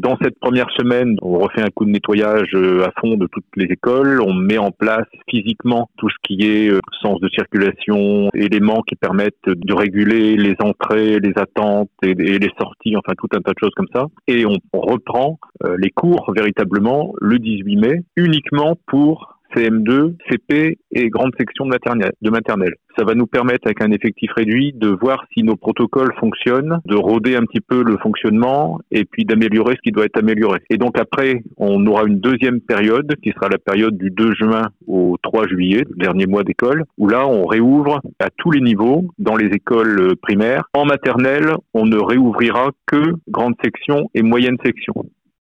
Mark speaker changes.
Speaker 1: Dans cette première semaine, on refait un coup de nettoyage à fond de toutes les écoles. On met en place physiquement tout ce qui est sens de circulation, éléments qui permettent de réguler les entrées, les attentes et les sorties, enfin tout un tas de choses comme ça. Et on reprend les cours véritablement le 18 mai, uniquement pour CM2, CP et grande section de maternelle. Ça va nous permettre, avec un effectif réduit, de voir si nos protocoles fonctionnent, de rôder un petit peu le fonctionnement et puis d'améliorer ce qui doit être amélioré. Et donc après, on aura une deuxième période qui sera la période du 2 juin au 3 juillet, le dernier mois d'école, où là, on réouvre à tous les niveaux dans les écoles primaires. En maternelle, on ne réouvrira que grande section et moyenne section.